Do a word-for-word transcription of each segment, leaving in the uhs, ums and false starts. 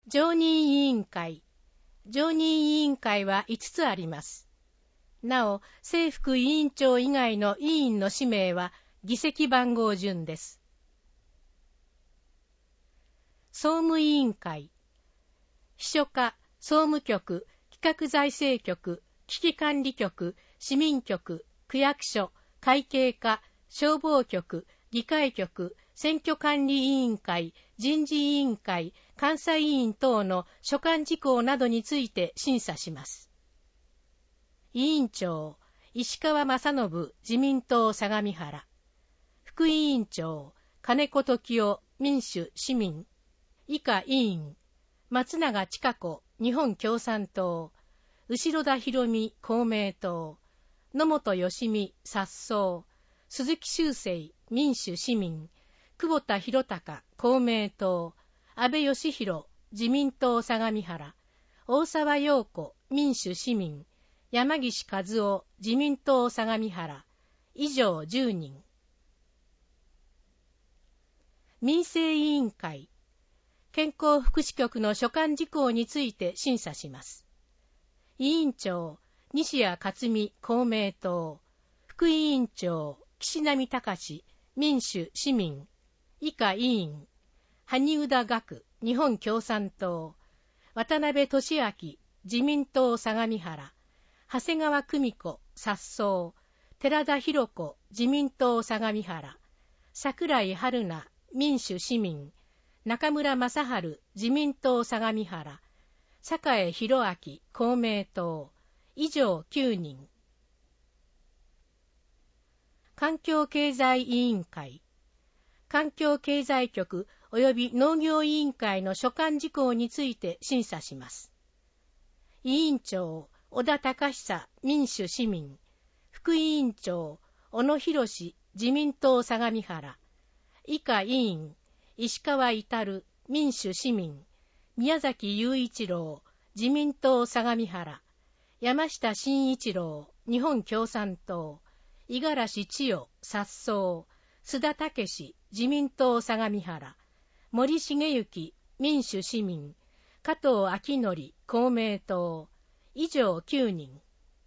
常任委員会。常任委員会はいつつあります。なお、正副委員長以外の委員の氏名は議席番号順です。総務委員会。秘書課、総務局、企画財政局、危機管理局、市民局、区役所、会計課、消防局、議会局、選挙管理委員会、人事委員会、監査委員等の所管事項などについて審査します。委員長、石川正信、自民党相模原。副委員長、金子時夫、民主・市民。以下委員、松永千佳子、日本共産党。後田博美、公明党。野本義美、札総。鈴木修正、民主・市民。久保田博隆、公明党。安倍義弘、自民党相模原。大沢陽子、民主・市民。山岸和夫、自民党相模原。以上じゅうにん。民生委員会。健康福祉局の所管事項について審査します。委員長、西谷克美、公明党。副委員長、岸波隆、民主・市民。以下委員、萩生田岳、日本共産党。渡辺俊明、自民党相模原。長谷川久美子、札総。寺田博子、自民党相模原。桜井春菜、民主・市民。中村正春、自民党相模原。坂井宏明、公明党。以上きゅうにん。環境経済委員会。環境経済局及び農業委員会の所管事項について審査します。委員長、小田隆久、民主・市民。副委員長、小野博、自民党相模原。以下委員、石川至、民主・市民。宮崎雄一郎、自民党相模原。山下真一郎、日本共産党。五十嵐千代、札総。須田武、自民党相模原。森重幸、民主・市民。加藤昭則、公明党。以上きゅうにん。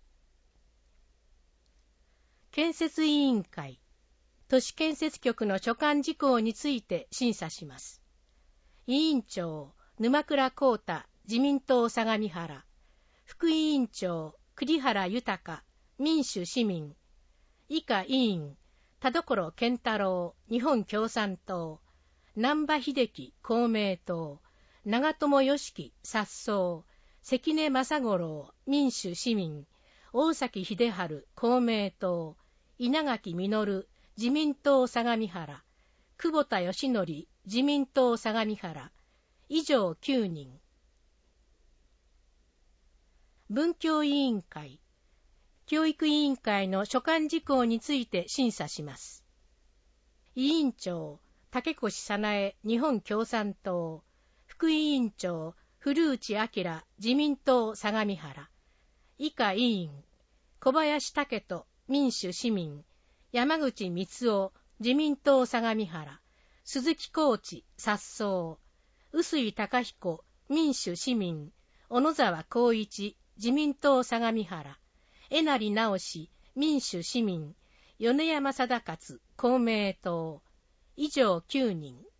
建設委員会。都市建設局の所管事項について審査します。委員長、沼倉光太、自民党相模原。副委員長、栗原豊、民主・市民。以下委員、田所健太郎、日本共産党。難波秀樹、公明党。長友義樹、札総。関根正五郎、民主・市民。大崎秀治、公明党。稲垣実、自民党相模原。久保田義則、自民党相模原。以上きゅうにん。文教委員会。教育委員会の所管事項について審査します。委員長、竹越早苗、日本共産党。副委員長、古内明、自民党相模原。以下委員、小林武人、民主・市民。山口光夫、自民党相模原。鈴木浩地、札総。臼井隆彦、民主・市民。小野沢光一、自民党相模原。江成直、民主・市民。米山貞勝、公明党。以上きゅうにん。